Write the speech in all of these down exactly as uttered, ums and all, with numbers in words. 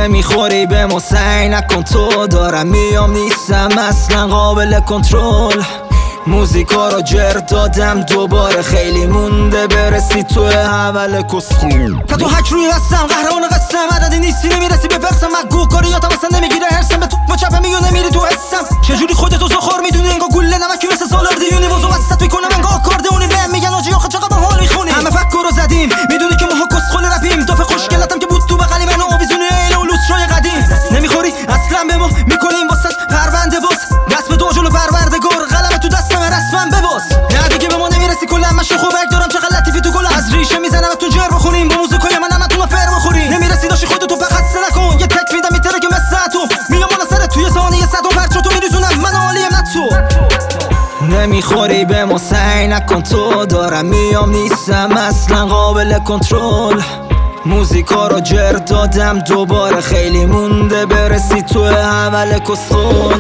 نمیخوری به ما سعی نکن تو، دارم میام نیستم اصلا قابل کنترل. موزیکا رو جر دادم دوباره، خیلی مونده برسی تو اول کسخون. تا تو حک روی هستم قهرمان قسم، عددی نیستی نمیرسی به فرسم. مگو کاریاتم اصلا نمیگیره هرسم، به تو و چپه میگو نمیری تو حسم. چجوری خودتو زخور میدونی انگار گله نمکی مثل سالار دیونی، وزو وسط میکنم انگار آکاردئونی. بهم میگن آجی آخه چقدر با حال میخونی، همه فکر رو زدیم میدونی که ماها کسخل رپیم. دافه خوشگلتم که بود تو بغلی منو آویزونی ایل و لوسرای قدیم. نمیخوری اصلا به ما میکنیم واسه پرونده باز، دست به دو جلو پروردگار قلم تو دستم رسمم بباز. نه دیگه به ما نمیرسی کلا، من شخو برگ دارم چه لطیفی تو گل از ریشه میزنم تو جر بخونیم. با موزیکای من همتون فر بخوریم، نمیرسی داشی خودتو فقط سر کن. یه تک میدم میتره که مثل تو میام بالا سرت توی ثانیه صد و پرچو تو میریزونم من عالیم نه تو. نمیخوری به ما سعی نکن تو، دارم میام نیستم اصلا قابل کنترل. موزیکا رو جر دادم دوباره، خیلی مونده برسی تو اول کسخون.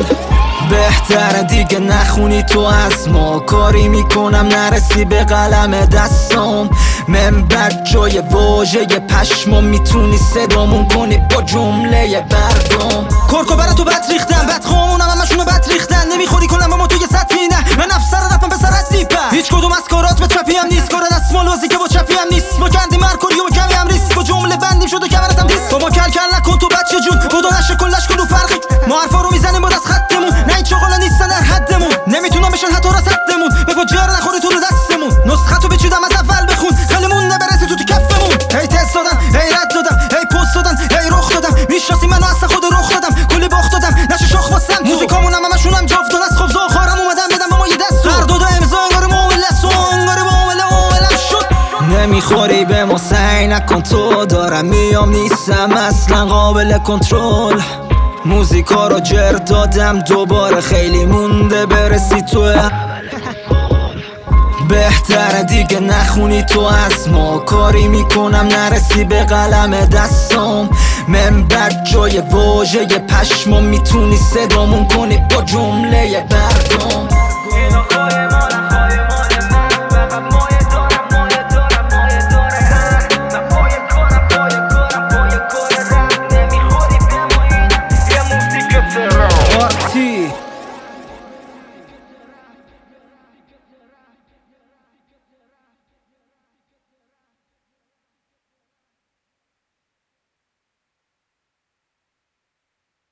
بهتره دیگه نخونی تو از ما، کاری میکنم نرسی به قلم دستم. منبر جای واژه پشمام، میتونی صدامون کنی با جمله بردم. کرکو برا تو بد ریختن، بد خامونم همشونو بد ریختن. نمیخوری کنم با ما توی سطحی نه، من افسر رپم پسرت دیپم. هیچ کدوم از کارات به چپی هم نیست، کار دستمال بازی که با چپی هم نیست. ما کندیم مرکوری و کمی هم ریست، با جمله بندیم شد و کمرتم دیست. با ما کل کل نکن تو بچه جون، خدا نشه کلش کن و فرقی. ما حرفا رو میزنیم با دست خطمون، نه این چاقالا نیستن در حدمون. نمیتونم بشن حتی رصدمون، بگو جر نخوری تو رو دستمون. نسختو بچیدم از اول بخون، خیلی مونده برسی تو تو کفمون. هی تست دادم هی رد دادم هی پست دادم هی رخ دادم. میشناسی منو اصلا خود رخ دادم، کلی باخت دادم نشه شخ واسم. موزیکامون هم همشونم جفتون از خبز و خارم اومدم بدم به ما یه دست هر دو دا امضا انگار معامله سو انگار معامله معامله شد. نمیخوری به ما سعی نکن تو، دارم میام نیستم اصلا قابل کنترل. موزیکا رو جر دادم دوباره، خیلی مونده برسی تو. بهتره دیگه نخونی تو از ما، کاری میکنم نرسی به قلم دستم. منبر جای واژه پشمام، میتونی صدامون کنی با جمله بردم.